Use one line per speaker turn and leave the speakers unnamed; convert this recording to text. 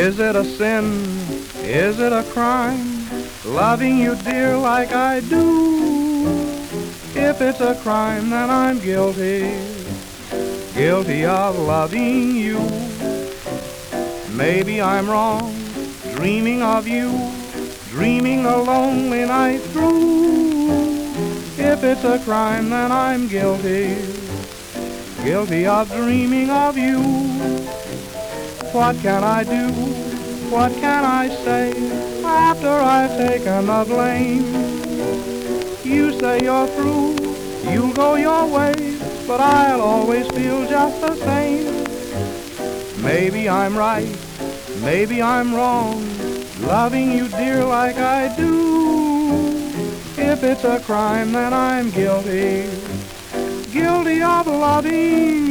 Is it a sin? Is it a crime? Loving you, dear, like I do. If it's a crime, then I'm guilty. Guilty of loving you. Maybe I'm wrong, dreaming of you, dreaming a lonely night through. If it's a crime, then I'm guilty. Guilty of dreaming of you. What can I do? What can I say after I've taken the blame? You say you're through, you'll go your way, but I'll always feel just the same. Maybe I'm right, maybe I'm wrong, loving you, dear, like I do. If it's a crime, then I'm guilty. Guilty of loving